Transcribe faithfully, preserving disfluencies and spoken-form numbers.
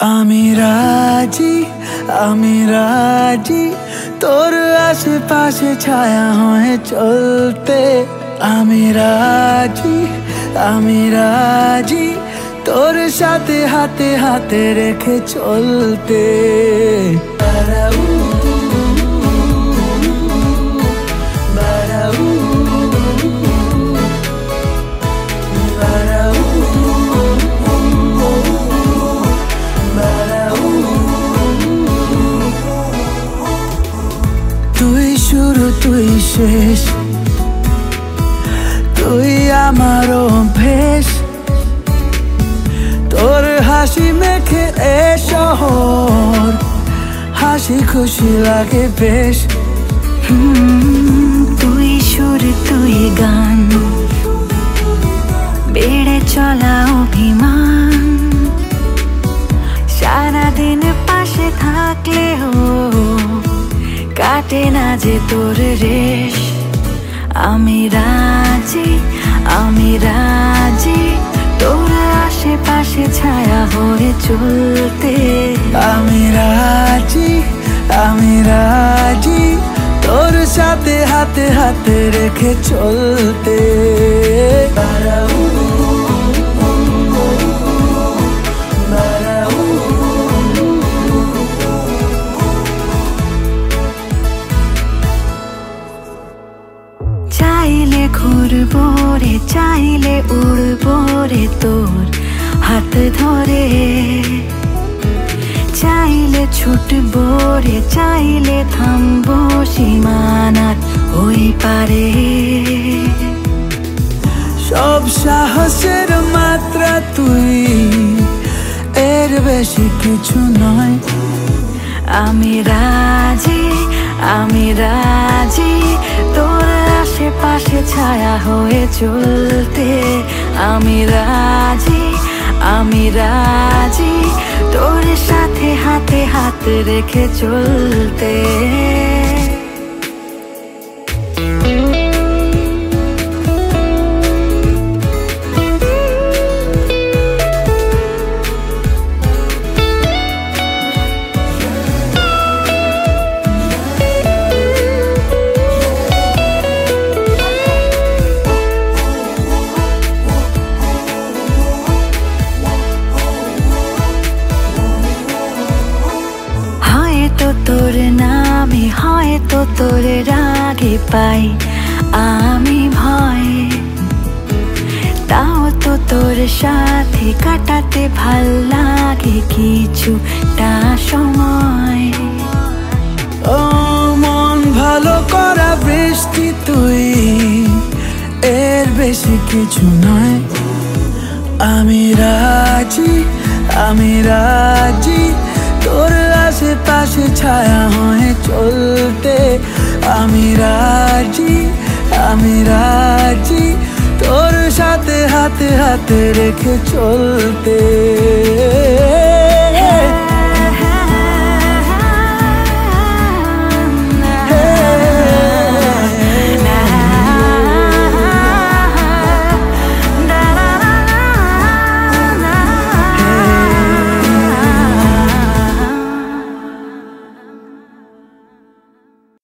আমি রাজি, আমি রাজি তোর আশেপাশে ছায়া হয়ে চলতে। আমি রাজি, আমি রাজি তোর সাথে হাতে হাতে রেখে চলতে। তুই শুরু তুই শেষ, তুই আমার অভ্যেস। তোর হাসি মেখে এ শহর, হাসি খুশি লাগে বেশ। তুই সুর তুই গান, বেড়ে চলা অভিমান। সারাদিন পাশে থাকলেও কাটে না যে তোর রেশ। আমি রাজি, আমি রাজি তোর আশেপাশে ছায়া হয়ে চলতে। আমি রাজি, আমি রাজি তোর সাথে হাতে হাতে রেখে চলতে। চাইলে ঘুরবো রে, চাইলে উড়বো রে তোর হাত ধরে। চাইলে ছুটবো রে, চাইলে থামবো সীমানার ওই পারে। সব সাহসের মাত্রা তুই, এর বেশি কিছু নয়। আমি রাজি, আমি রাজি তোর আশেপাশে ছায়া হয়ে চলতে। আমি রাজি, আমি রাজি তোর সাথে হাতে হাত রেখে চলতে। তোর নামে হয়তো তোর রাগে পাই আমি ভয়, তাও তো তোর সাথে কাটাতে ভাল লাগে কিছুটা সময়। ও মন ভালো করা বৃষ্টি তুই, এর বেশি কিছু নয়। আমি রাজি, আমি রাজি তোর আশেপাশে ছায়া হয়ে চলতে। আমি রাজি, আমি রাজি তোর সাথে হাতে হাতে রেখে চলতে।